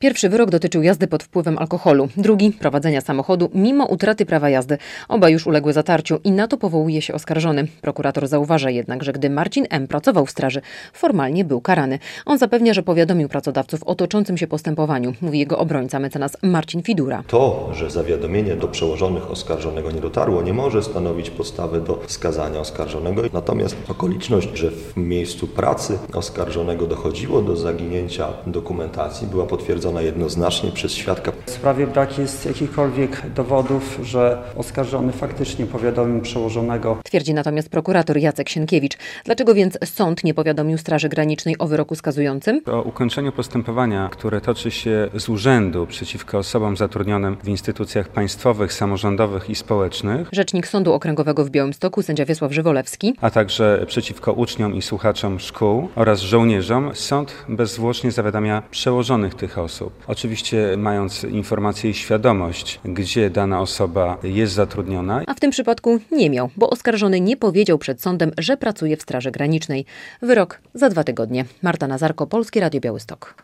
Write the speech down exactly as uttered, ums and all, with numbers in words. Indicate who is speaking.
Speaker 1: Pierwszy wyrok dotyczył jazdy pod wpływem alkoholu, drugi prowadzenia samochodu mimo utraty prawa jazdy. Oba już uległy zatarciu i na to powołuje się oskarżony. Prokurator zauważa jednak, że gdy Marcin M. pracował w straży, formalnie był karany. On zapewnia, że powiadomił pracodawców o toczącym się postępowaniu, mówi jego obrońca mecenas Marcin Fidura.
Speaker 2: To, że zawiadomienie do przełożonych oskarżonego nie dotarło, nie może stanowić podstawy do skazania oskarżonego. Natomiast okoliczność, że w miejscu pracy oskarżonego dochodziło do zaginięcia dokumentacji, była potwierdzona jednoznacznie przez świadka.
Speaker 3: W sprawie brak jest jakichkolwiek dowodów, że oskarżony faktycznie powiadomił przełożonego.
Speaker 1: Twierdzi natomiast prokurator Jacek Sienkiewicz. Dlaczego więc sąd nie powiadomił Straży Granicznej o wyroku skazującym?
Speaker 4: O ukończeniu postępowania, które toczy się z urzędu przeciwko osobom zatrudnionym w instytucjach państwowych, samorządowych i społecznych.
Speaker 1: Rzecznik Sądu Okręgowego w Białymstoku, sędzia Wiesław Żywolewski.
Speaker 4: A także przeciwko uczniom i słuchaczom szkół oraz żołnierzom. Sąd bezzwłocznie zawiadamia przełożonych tych osób. Oczywiście mając informację i świadomość, gdzie dana osoba jest zatrudniona.
Speaker 1: A w tym przypadku nie miał, bo oskarżony nie powiedział przed sądem, że pracuje w Straży Granicznej. Wyrok za dwa tygodnie. Marta Nazarko, Polskie Radio Białystok.